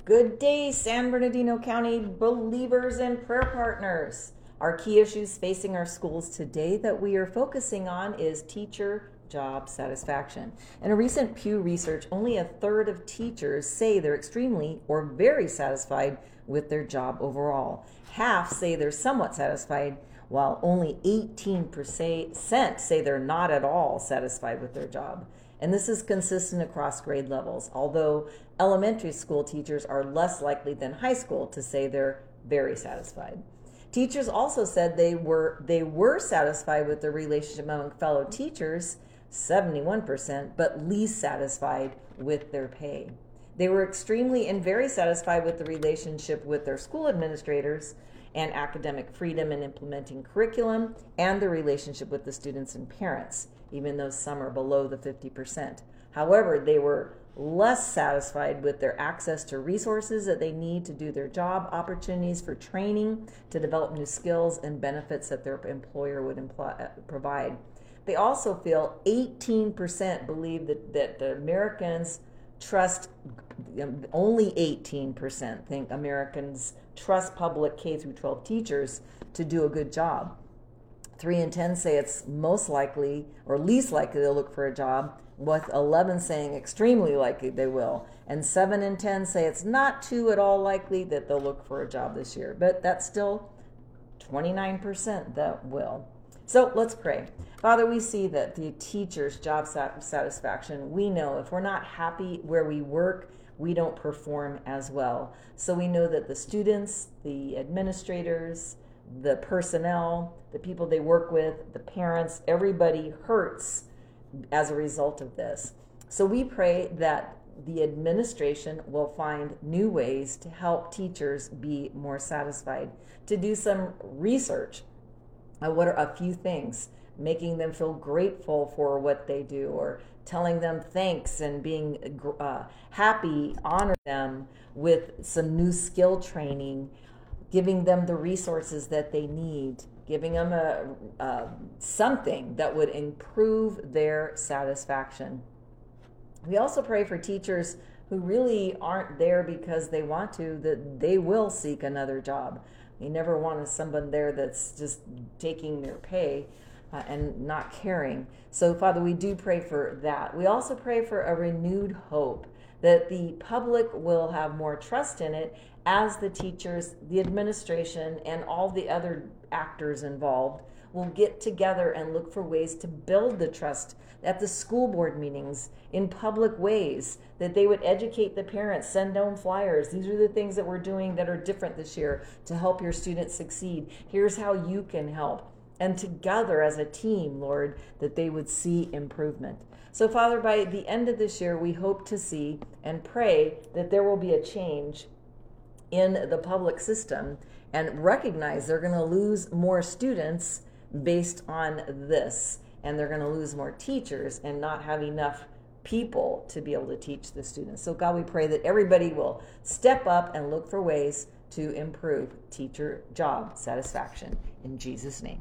Good day, San Bernardino County believers and prayer partners. Our key issues facing our schools today that we are focusing on is teacher job satisfaction. In a recent Pew research, only a third of teachers say they're extremely or very satisfied with their job overall. Half say they're somewhat satisfied, while only 18% say they're not at all satisfied with their job. And this is consistent across grade levels, although elementary school teachers are less likely than high school to say they're very satisfied. Teachers also said they were satisfied with their relationship among fellow teachers, 71%, but least satisfied with their pay. They were extremely and very satisfied with the relationship with their school administrators and academic freedom in implementing curriculum, and the relationship with the students and parents, even though some are below the 50%. However, they were less satisfied with their access to resources that they need to do their job, opportunities for training, to develop new skills, and benefits that their employer would provide. They also feel 18% believe that the Americans trust, only 18% think Americans trust public K through 12 teachers to do a good job. 3 in 10 say it's most likely or least likely they'll look for a job, with 11 saying extremely likely they will, and 7 in 10 say it's not too at all likely that they'll look for a job this year, but that's still 29% that will. So let's pray. Father, we see that the teacher's job satisfaction, we know if we're not happy where we work, we don't perform as well. So we know that the students, the administrators, the personnel, the people they work with, the parents, everybody hurts as a result of this. So we pray that the administration will find new ways to help teachers be more satisfied, to do some research. What are a few things, making them feel grateful for what they do, or telling them thanks and being happy, honor them with some new skill training, giving them the resources that they need, giving them something that would improve their satisfaction. We also pray for teachers who really aren't there because they want to, that they will seek another job. You never want someone there that's just taking their pay and not caring. So, Father, we do pray for that. We also pray for a renewed hope that the public will have more trust in it as the teachers, the administration, and all the other actors involved will get together and look for ways to build the trust at the school board meetings in public ways, that they would educate the parents, send down flyers. These are the things that we're doing that are different this year to help your students succeed. Here's how you can help. And together as a team, Lord, that they would see improvement. So, Father, by the end of this year, we hope to see and pray that there will be a change in the public system, and recognize they're going to lose more students based on this, and they're going to lose more teachers and not have enough people to be able to teach the students. So God, we pray that everybody will step up and look for ways to improve teacher job satisfaction. In Jesus' name.